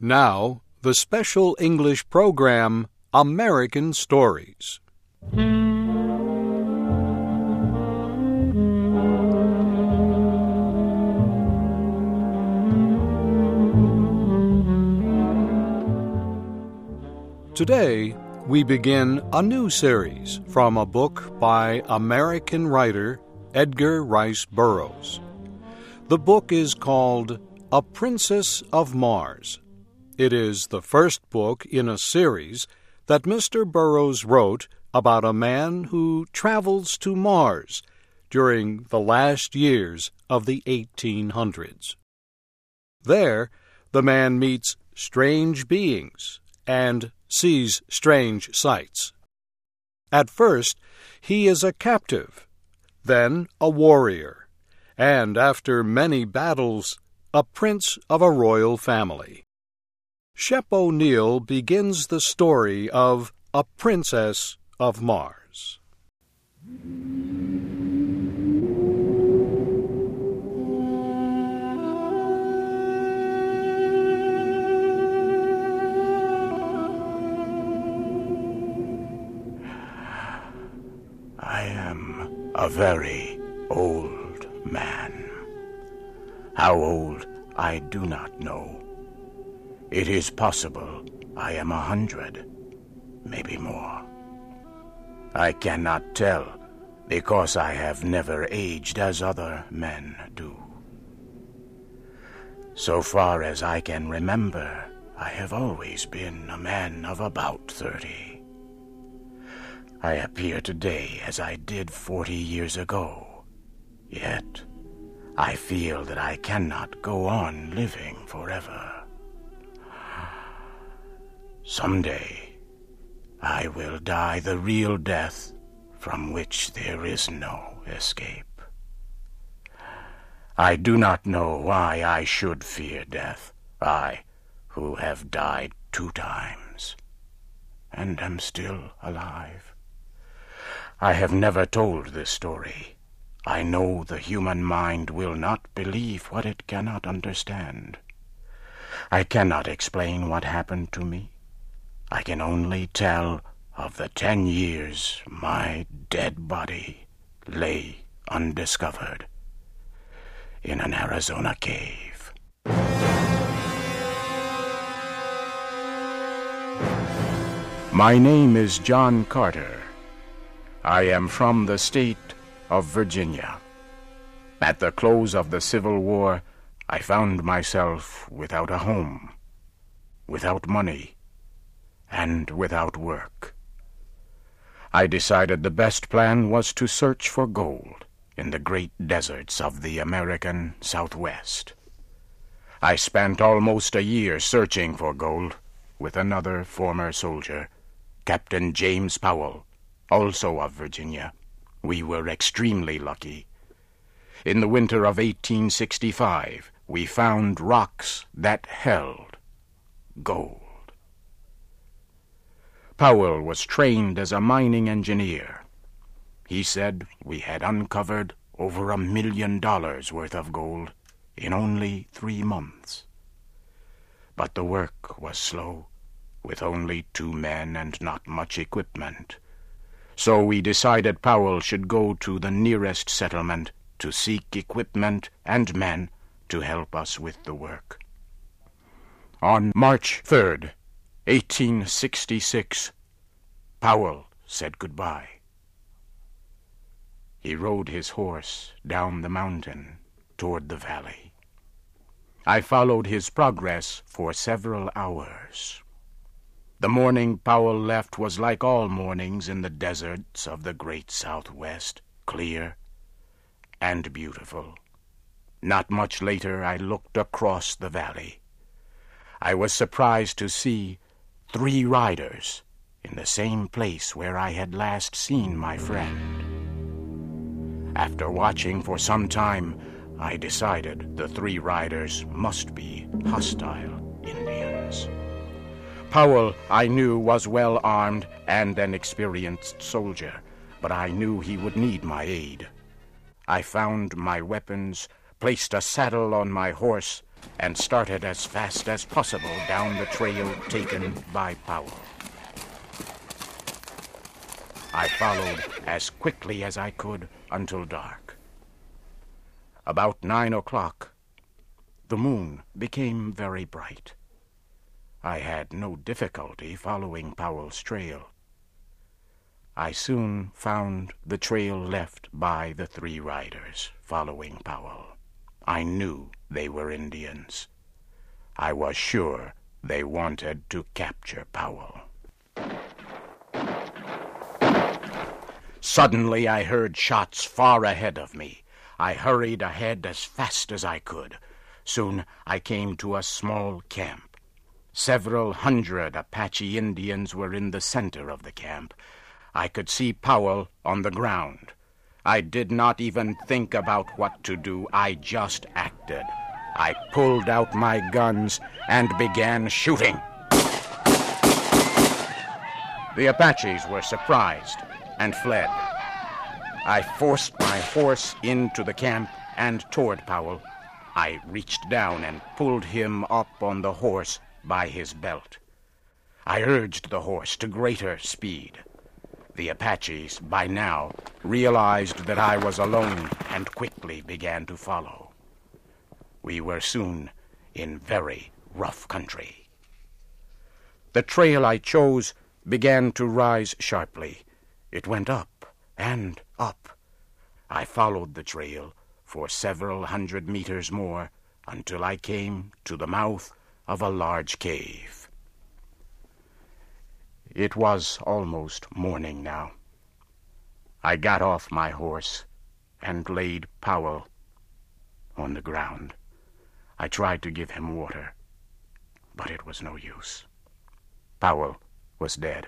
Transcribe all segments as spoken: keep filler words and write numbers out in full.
Now, the special English program, American Stories. Today, we begin a new series from a book by American writer Edgar Rice Burroughs. The book is called A Princess of Mars. It is the first book in a series that Mister Burroughs wrote about a man who travels to Mars during the last years of the eighteen hundreds. There, the man meets strange beings and sees strange sights. At first, he is a captive, then a warrior, and after many battles, a prince of a royal family. Shep O'Neal begins the story of A Princess of Mars. I am a very old man. How old, I do not know. It is possible I am a hundred, maybe more. I cannot tell because I have never aged as other men do. So far as I can remember, I have always been a man of about thirty. I appear today as I did forty years ago, yet I feel that I cannot go on living forever. Someday, I will die the real death from which there is no escape. I do not know why I should fear death, I who have died two times, and am still alive. I have never told this story. I know the human mind will not believe what it cannot understand. I cannot explain what happened to me. I can only tell of the ten years my dead body lay undiscovered in an Arizona cave. My name is John Carter. I am from the state of Virginia. At the close of the Civil War, I found myself without a home, without money, and without work. I decided the best plan was to search for gold in the great deserts of the American Southwest. I spent almost a year searching for gold with another former soldier, Captain James Powell, also of Virginia. We were extremely lucky. In the winter of eighteen sixty-five, we found rocks that held gold. Powell was trained as a mining engineer. He said we had uncovered over a million dollars worth of gold in only three months. But the work was slow, with only two men and not much equipment. So we decided Powell should go to the nearest settlement to seek equipment and men to help us with the work. On March third, eighteen sixty-six, Powell said goodbye. He rode his horse down the mountain toward the valley. I followed his progress for several hours. The morning Powell left was like all mornings in the deserts of the great Southwest, clear and beautiful. Not much later, I looked across the valley. I was surprised to see three riders in the same place where I had last seen my friend. After watching for some time, I decided the three riders must be hostile Indians. Powell, I knew, was well armed and an experienced soldier, but I knew he would need my aid. I found my weapons, placed a saddle on my horse, and started as fast as possible down the trail taken by Powell. I followed as quickly as I could until dark. About nine o'clock, the moon became very bright. I had no difficulty following Powell's trail. I soon found the trail left by the three riders following Powell. I knew they were Indians. I was sure they wanted to capture Powell. Suddenly I heard shots far ahead of me. I hurried ahead as fast as I could. Soon I came to a small camp. Several hundred Apache Indians were in the center of the camp. I could see Powell on the ground. I did not even think about what to do. I just acted. I pulled out my guns and began shooting. The Apaches were surprised and fled. I forced my horse into the camp and toward Powell. I reached down and pulled him up on the horse by his belt. I urged the horse to greater speed. The Apaches, by now, realized that I was alone and quickly began to follow. We were soon in very rough country. The trail I chose began to rise sharply. It went up and up. I followed the trail for several hundred meters more until I came to the mouth of a large cave. It was almost morning now. I got off my horse and laid Powell on the ground. I tried to give him water, but it was no use. Powell was dead.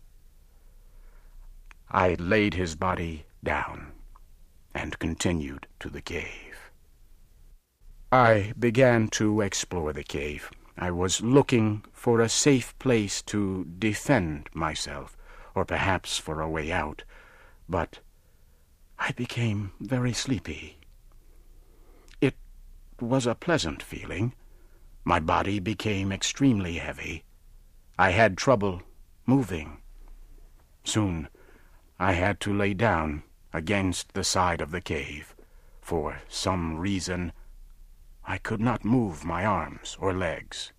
I laid his body down and continued to the cave. I began to explore the cave. I was looking for a safe place to defend myself, or perhaps for a way out, but I became very sleepy. It was a pleasant feeling. My body became extremely heavy. I had trouble moving. Soon I had to lay down against the side of the cave. For some reason, I could not move my arms or legs.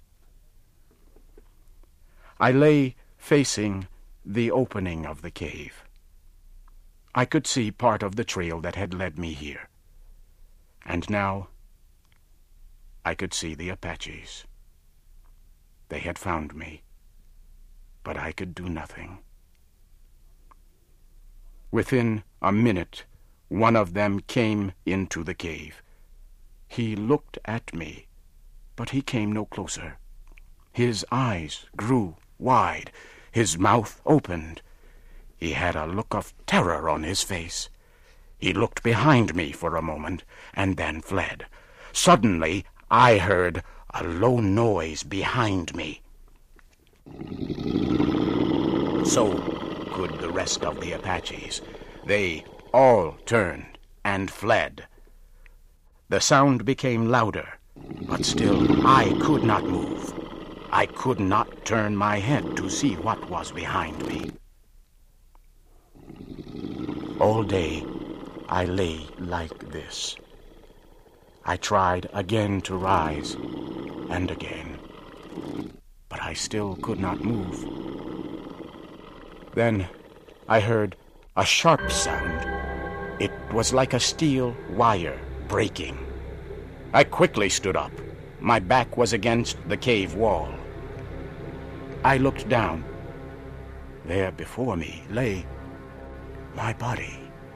I lay facing the opening of the cave. I could see part of the trail that had led me here. And now I could see the Apaches. They had found me, but I could do nothing. Within a minute, one of them came into the cave. He looked at me, but he came no closer. His eyes grew wide. His mouth opened. He had a look of terror on his face. He looked behind me for a moment and then fled. Suddenly, I heard a low noise behind me. So could the rest of the Apaches. They all turned and fled. The sound became louder, but still I could not move. I could not turn my head to see what was behind me. All day I lay like this. I tried again to rise, and again, but I still could not move. Then I heard a sharp sound. It was like a steel wire breaking. I quickly stood up. My back was against the cave wall. I looked down. There before me lay my body.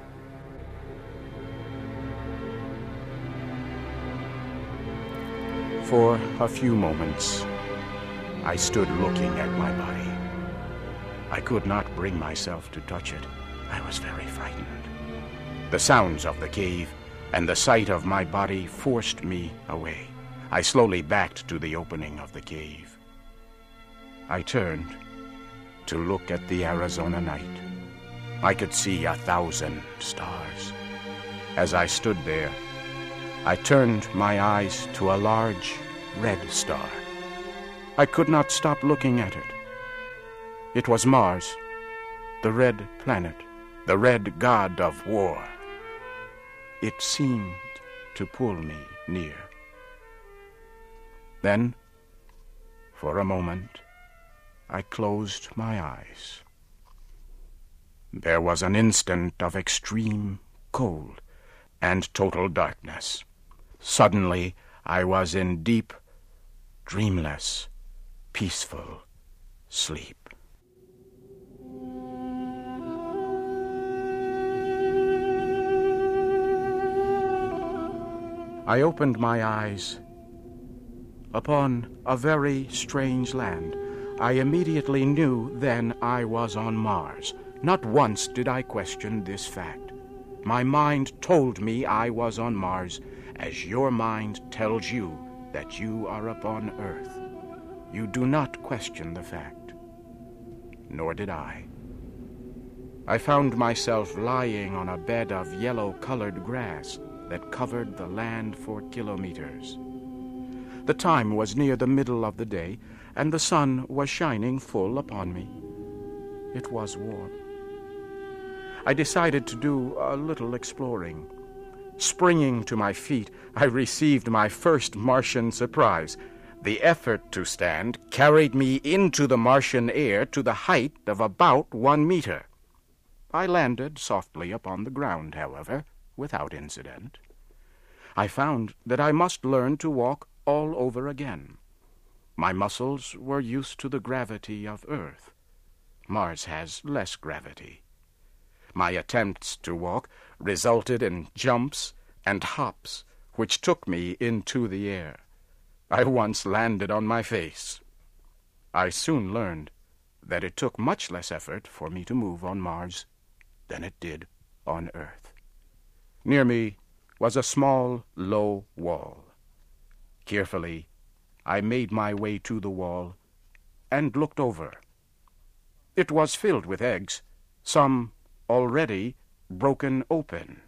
For a few moments, I stood looking at my body. I could not bring myself to touch it. I was very frightened. The sounds of the cave and the sight of my body forced me away. I slowly backed to the opening of the cave. I turned to look at the Arizona night. I could see a thousand stars. As I stood there, I turned my eyes to a large red star. I could not stop looking at it. It was Mars, the red planet, the red god of war. It seemed to pull me near. Then, for a moment, I closed my eyes. There was an instant of extreme cold and total darkness. Suddenly, I was in deep, dreamless, peaceful sleep. I opened my eyes upon a very strange land. I immediately knew then I was on Mars. Not once did I question this fact. My mind told me I was on Mars, as your mind tells you that you are upon Earth. You do not question the fact. Nor did I. I found myself lying on a bed of yellow-colored grass that covered the land for kilometers. The time was near the middle of the day, and the sun was shining full upon me. It was warm. I decided to do a little exploring. Springing to my feet, I received my first Martian surprise. The effort to stand carried me into the Martian air to the height of about one meter. I landed softly upon the ground, however, without incident. I found that I must learn to walk all over again. My muscles were used to the gravity of Earth. Mars has less gravity. My attempts to walk resulted in jumps and hops, which took me into the air. I once landed on my face. I soon learned that it took much less effort for me to move on Mars than it did on Earth. Near me was a small, low wall. Carefully, I made my way to the wall and looked over. It was filled with eggs, some already broken open.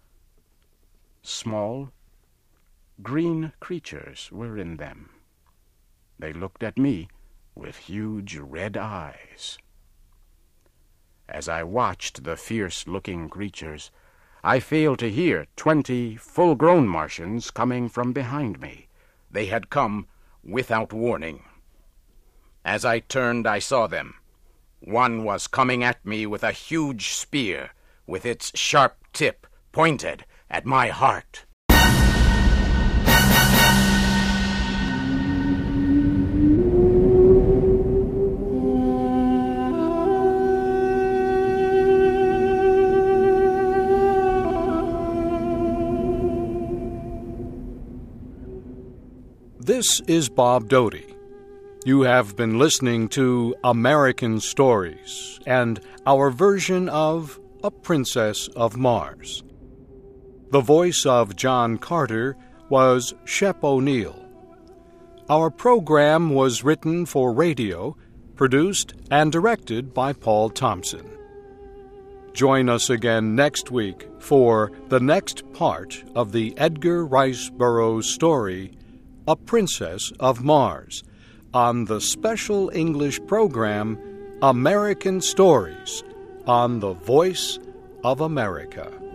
Small, green creatures were in them. They looked at me with huge red eyes. As I watched the fierce-looking creatures, I failed to hear twenty full-grown Martians coming from behind me. They had come without warning. As I turned, I saw them. One was coming at me with a huge spear, with its sharp tip pointed at my heart. This is Bob Doty. You have been listening to American Stories and our version of A Princess of Mars. The voice of John Carter was Shep O'Neill. Our program was written for radio, produced and directed by Paul Thompson. Join us again next week for the next part of the Edgar Rice Burroughs story, A Princess of Mars, on the special English program American Stories on the Voice of America.